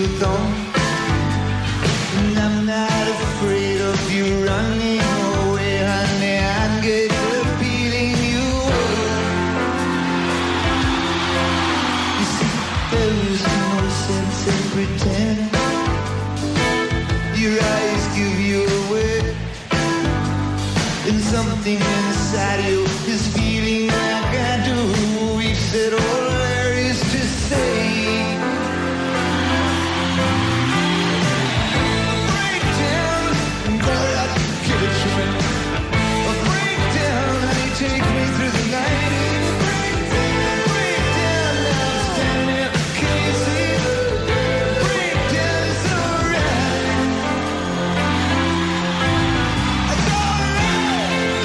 truth on. And I'm not afraid of you running away, honey. I get the feeling you were. You see, there is no sense in pretend. Your eyes give you away, and something inside you is feeling like I do. We've said all there is to say. Take me through the night. Break down, now I'm standing here. Can you see? Break down, it's alright. It's alright.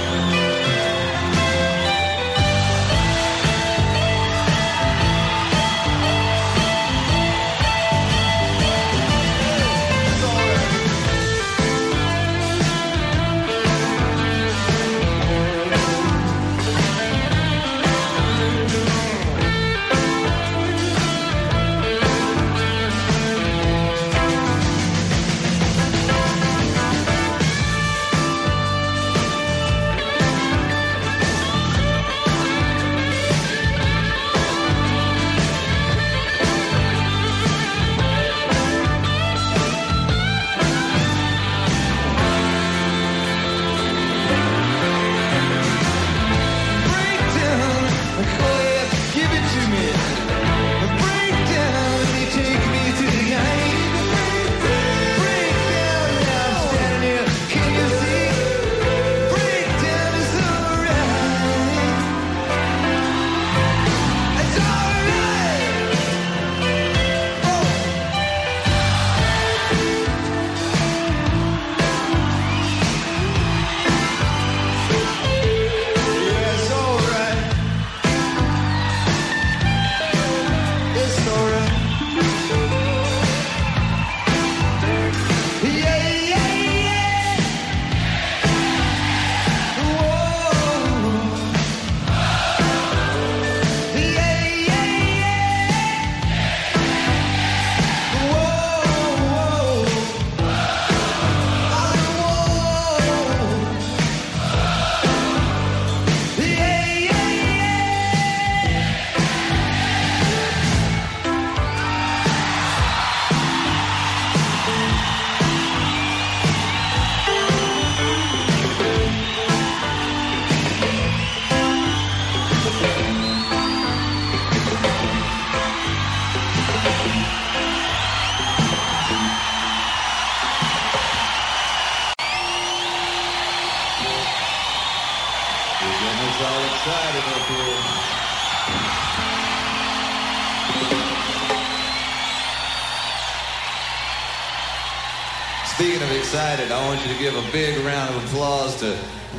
Speaking of excited, I want you to give a big round of applause to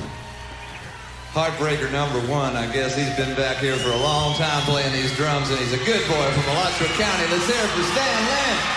Heartbreaker #1. I guess he's been back here for a long time playing these drums, and he's a good boy from Alachua County. Let's hear it for Stan Lynch.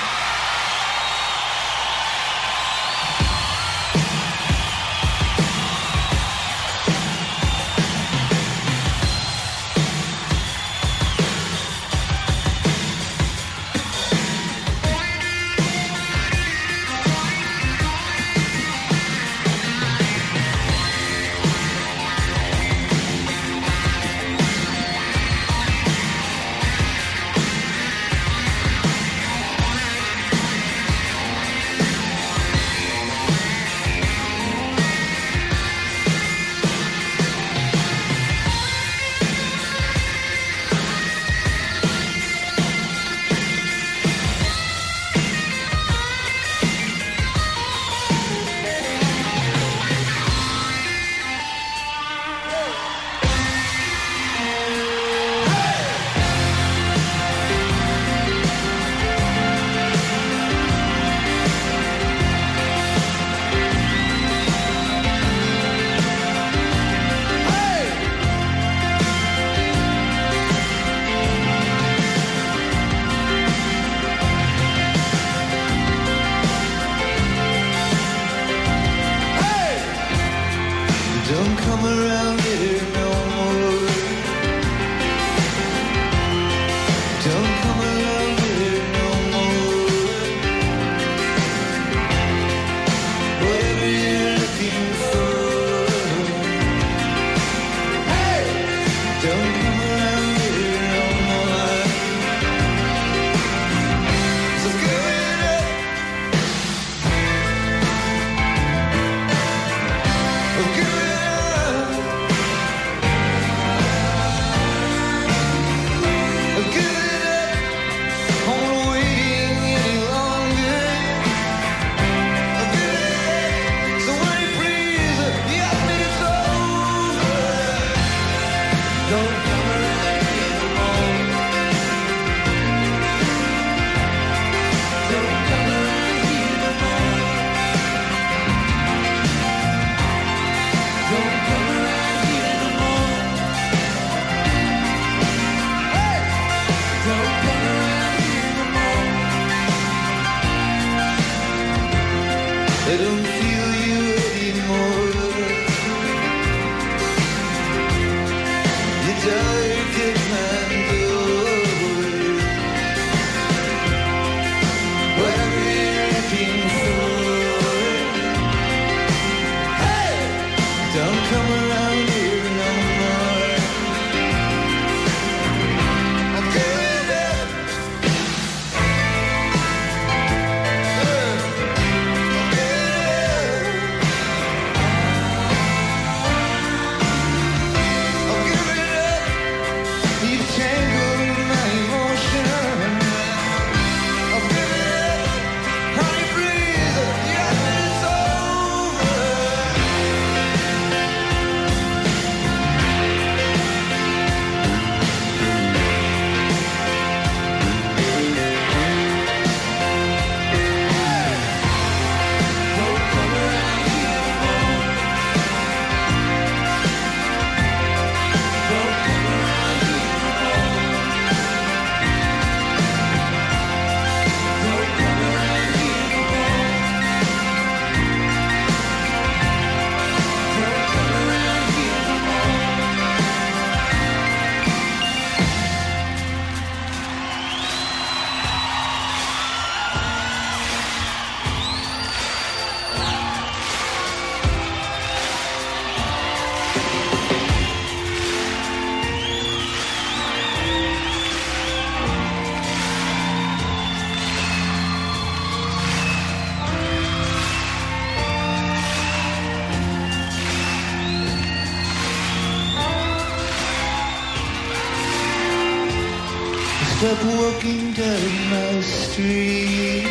stop walking down my street.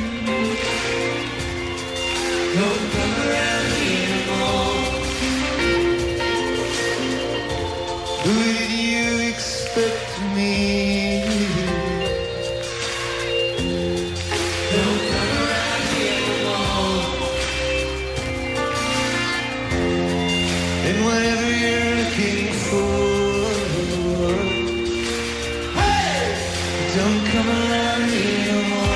Don't come around anymore. Who did you expect me? Don't come around anymore. And whatever you're looking for, don't come around anymore.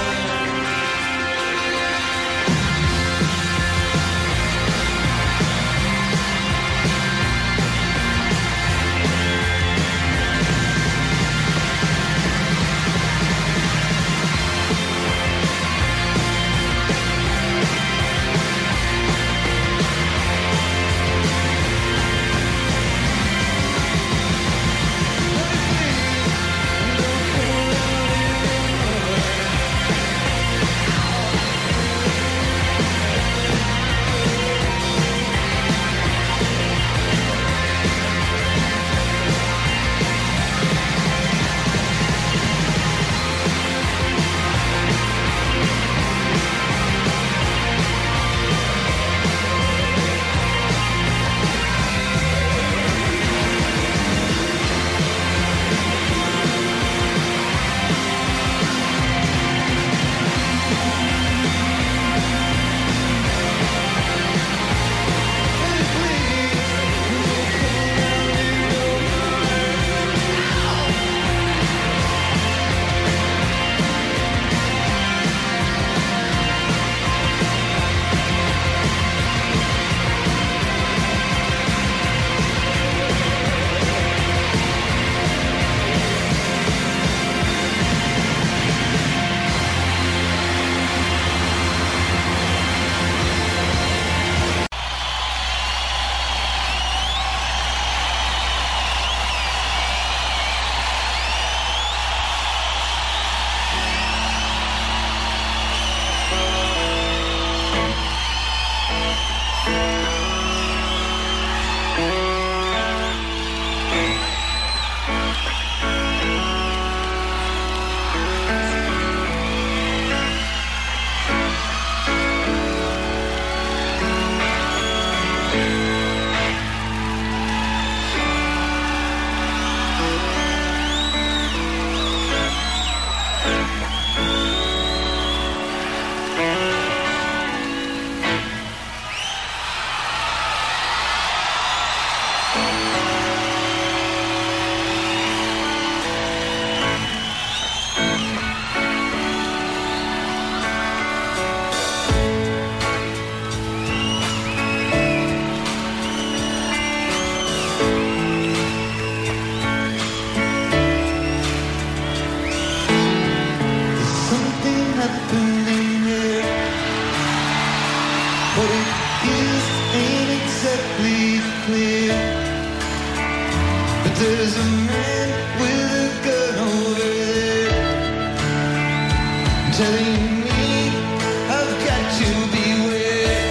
There's a man with a gun over there telling me I've got to beware.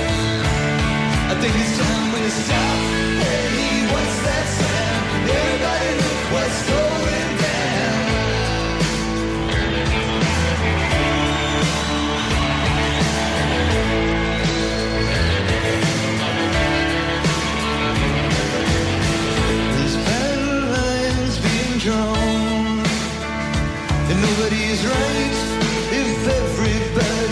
I think it's time we stop. Hey, what's that sound? Everybody look what's going down. This battle line's being drawn, and nobody's right if everybody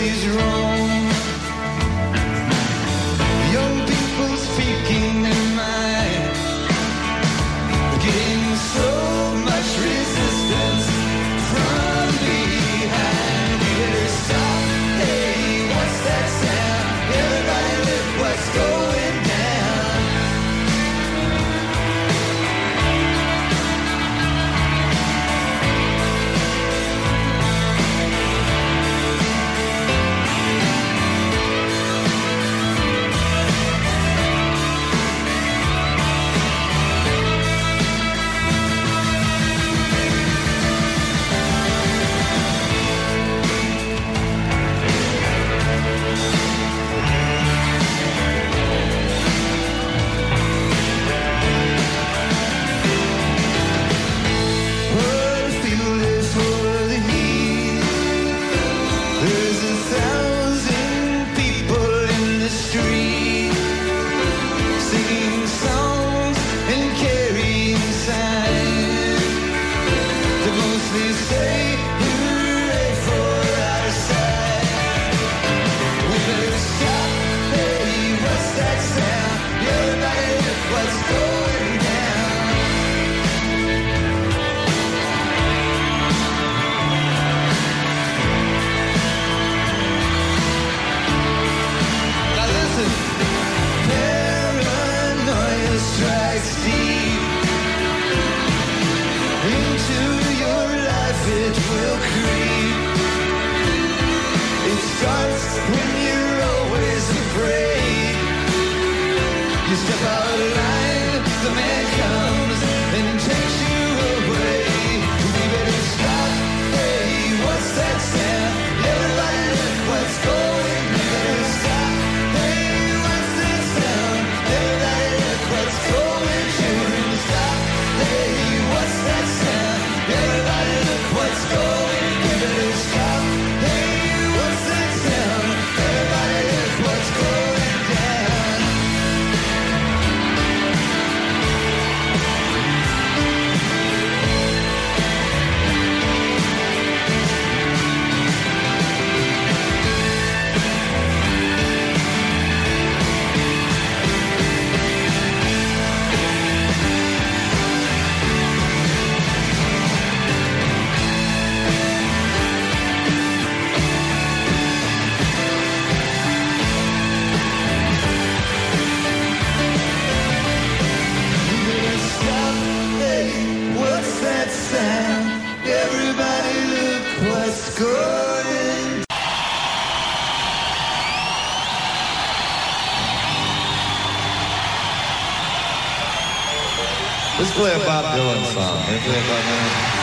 Let's play a Bob Dylan song. Can we play a Bob Dylan?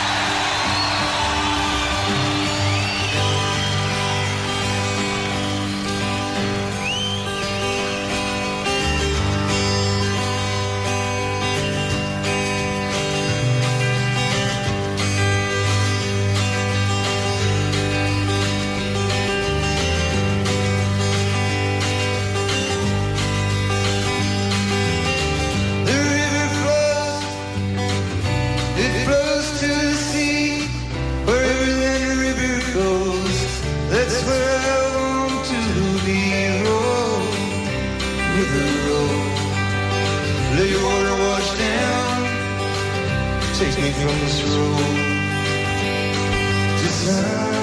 Take me from this road to some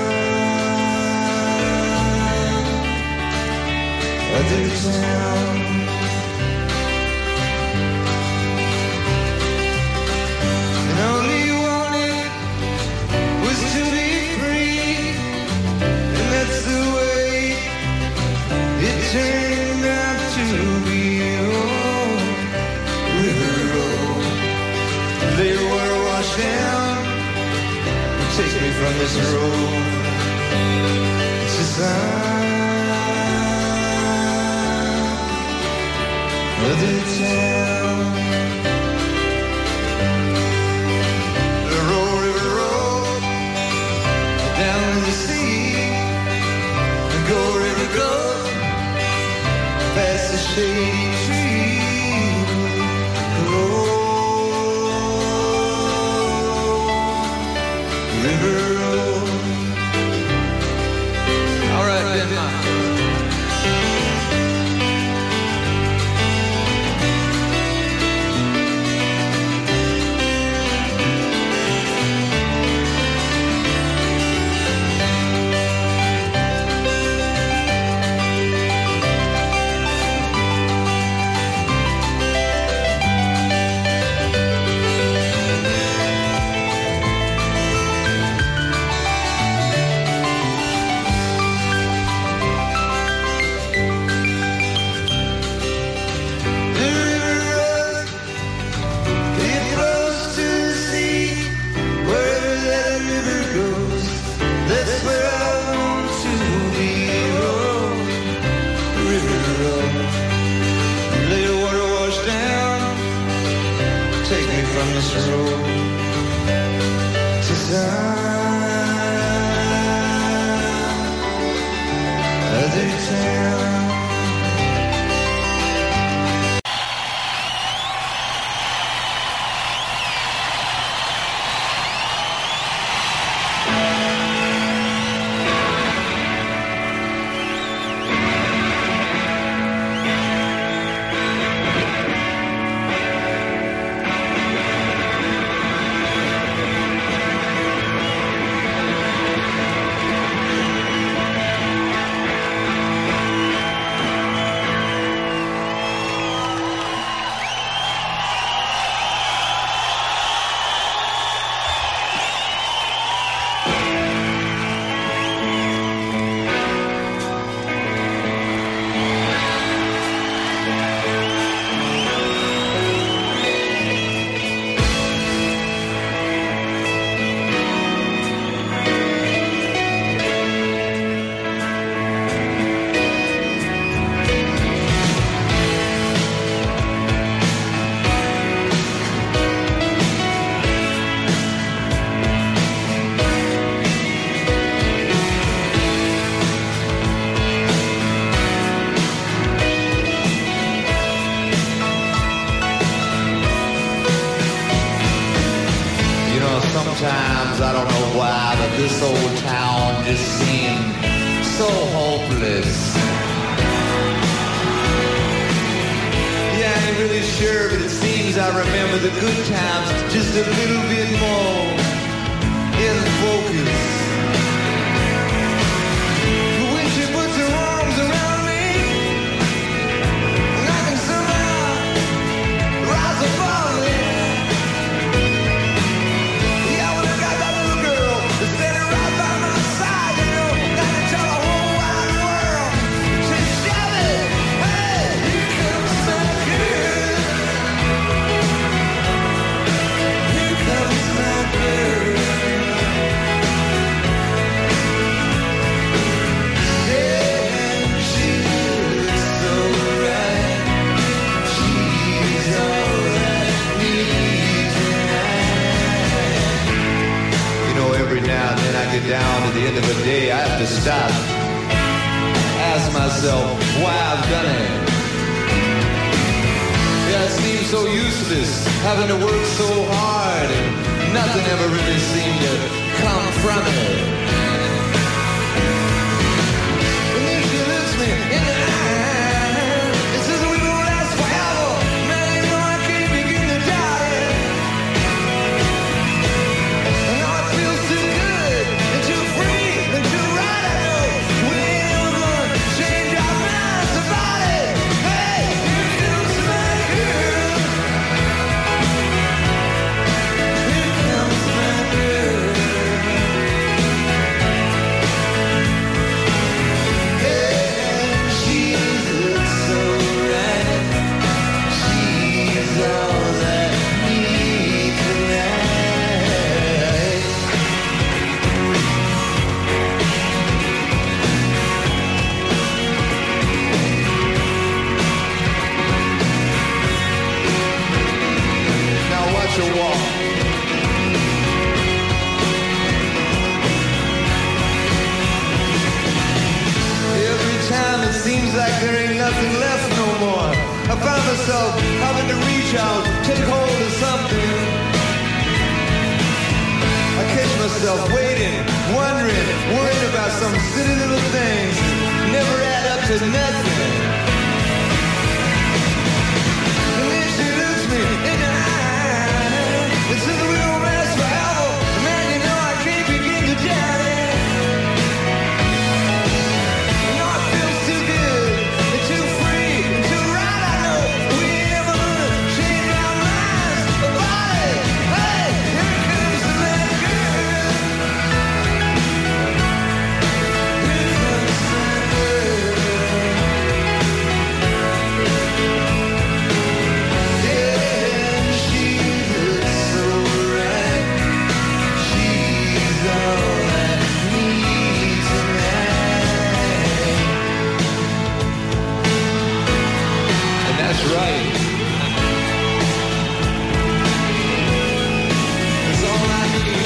other town. And all he wanted was to be free, and that's the way it turned out to be. Oh, River Road, lay your water wash down, take me from this road to some other town. Roll, river, roll down to the sea. Go, river, go past the shady tree. Roll, river, roll. All right, Denmark. From this road to some other town. Sometimes I don't know why, but this old town just seemed so hopeless. Yeah, I ain't really sure, but it seems I remember the good times just a little bit more in focus. When she puts her arms around me, and I can somehow rise above it. ask myself why I've done it. Yeah, it seems so useless having to work so hard and nothing ever really seemed to come from it. And then she looks me in the eye and says we won't last forever. Man, you know I can't begin to doubt it. And now it feels too good and too free and too right. I know we ain't ever gonna change our minds about it. Hey, here comes my girl. Here comes my girl. And she looks so right. She's all that I need tonight. Now watch her walk. Every time it seems like there ain't nothing left no more. I find myself having to reach out, take hold of something. I catch myself waiting, wondering, worried about some silly little things that never add up to nothing. And then she looks me in the eye and says we don't last forever. Man, you know I can't begin to doubt it. I know it feels too good and too free and too right. I know we ain't ever gonna change our minds about it. Hey, here comes my girl. Here comes my girl. Yeah, she looks so right. She's all I need tonight. And that's right. That's all I need.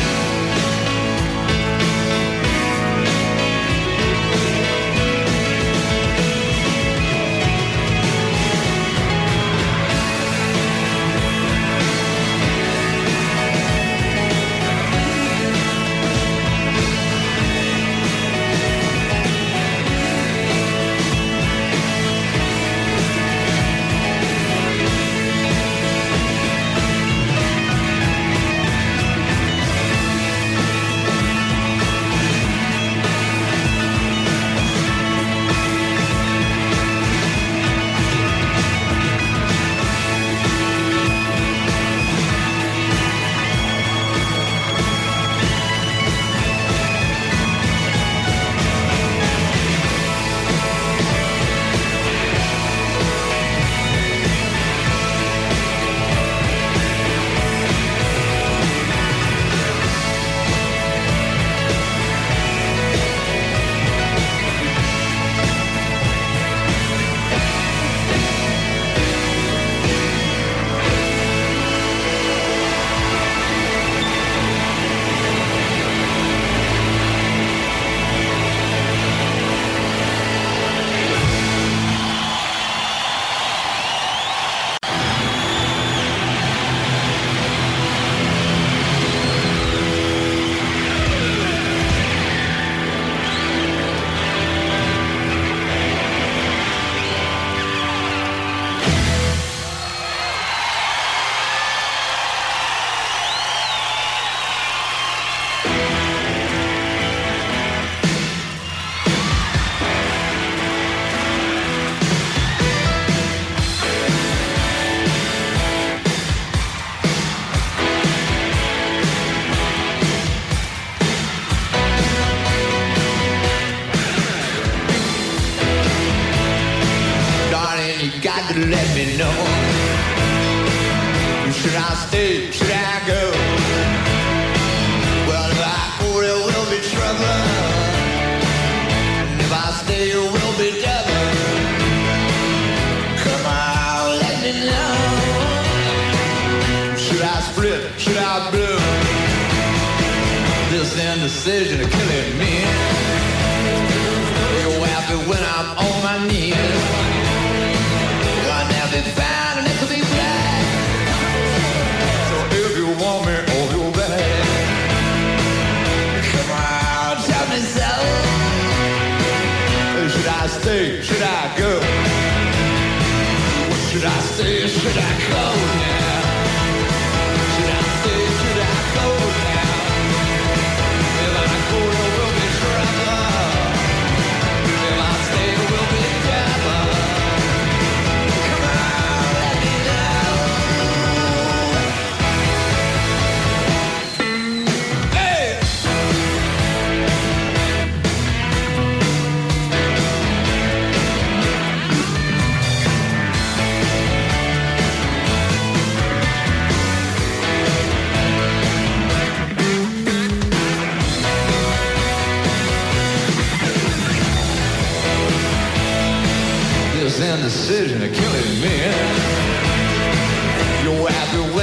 Got to let me know. Should I stay? Should I go? Well, if I go, there will be trouble. And if I stay, there will be trouble. Come on, let me know. Should I split? Should I blow? This indecision is killing me. You're happy when I'm on my knees. I'll never be found and never be black. So if you want me or you bad, come on, tell me so. Should I stay? Should I go? Should I stay? Should I go now? Should I stay? Should I go now? If I go, there will be trouble. If I stay, there will be trouble. Come on, let me know. Hey! This indecision of killing me. You're happy